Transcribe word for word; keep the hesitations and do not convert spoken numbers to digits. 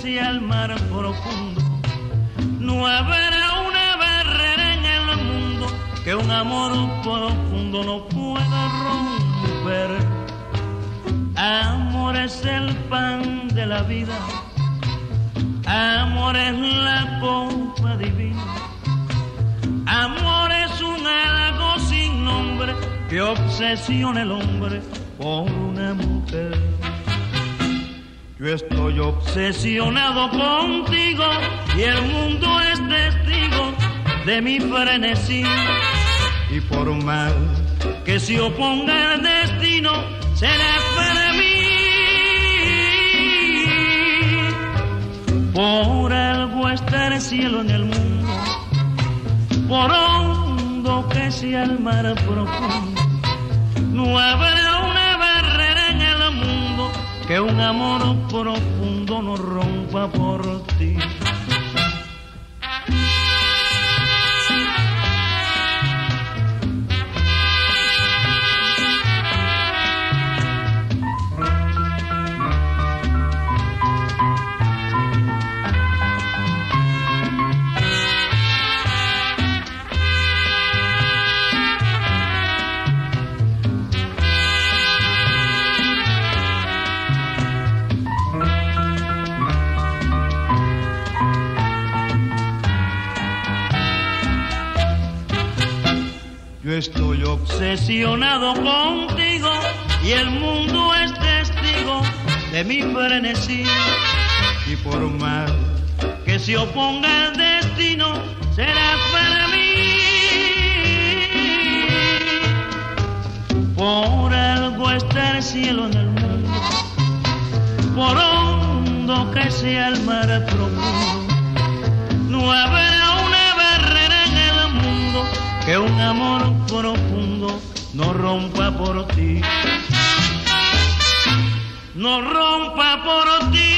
sea el mar profundo, no habrá una barrera en el mundo que un amor profundo no pueda romper. Amor es el pan de la vida, amor es la copa divina, amor es un algo sin nombre que obsesiona el hombre por una mujer. Yo estoy obsesionado contigo y el mundo es testigo de mi frenesí. Y por mal que se oponga el destino, será para mí. Por algo está el cielo en el mundo, por hondo que sea el mar profundo, no habrá una barrera en el mundo que un amor profundo no rompa por ti. Yo estoy obsesionado contigo y el mundo es testigo de mi frenesí. Y por más que se oponga el destino, será para mí. Por algo está el cielo en el mundo, por hondo que sea el mar profundo, no habrá una barrera en el mundo que un amor profundo no rompa por ti, no rompa por ti.